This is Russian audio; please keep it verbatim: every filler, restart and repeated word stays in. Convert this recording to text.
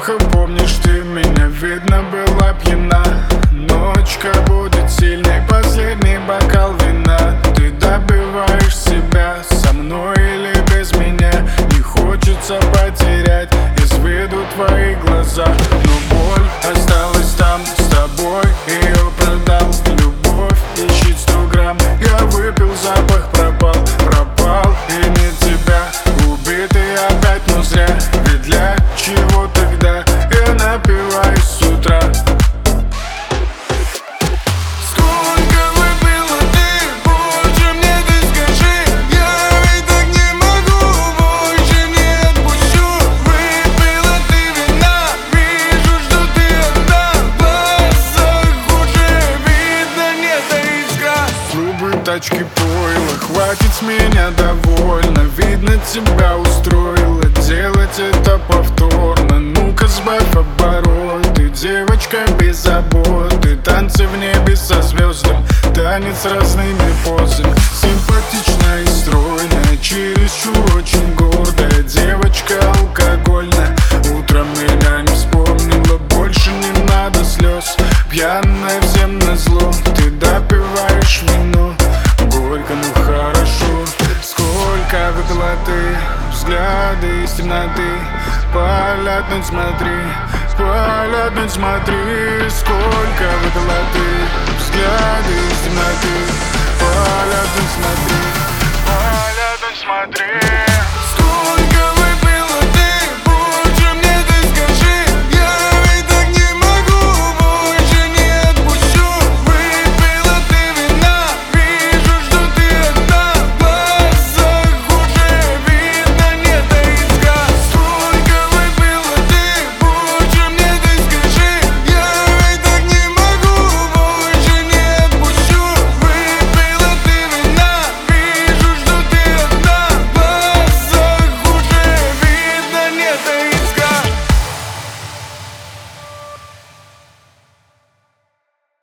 плохо помнишь ты меня, видно, была пьяна. Ночка будет сильной, последний бокал вина. Ты добиваешь себя, со мной или без меня. Не хочется потерять из виду твои глаза, но боль осталась там с тобой. Ее продал любовь, ищет сто грамм. Я выпил, запах пропал, пропал и не тебя. Убитый опять, но зря, ведь для чего тогда я напиваюсь с утра? Тачки пойло, хватит с меня довольно. Видно, тебя устроило делать это повторно. Ну-ка сбавь обороты, девочка без заботы. Танцы в небе со звездами, танец разными позами. Симпатичная и стройная, чересчур очень гордая. Девочка алкогольная, утром меня не вспомнила. Больше не надо слез, пьяная всем назло. Ты допиваешь вино, горько, ну хорошо. Сколько выпила ты, взгляды из темноты. Полетнуть смотри, полетнуть смотри. Сколько выпила ты, взгляды из темноты. Полетнуть смотри, полетнуть смотри.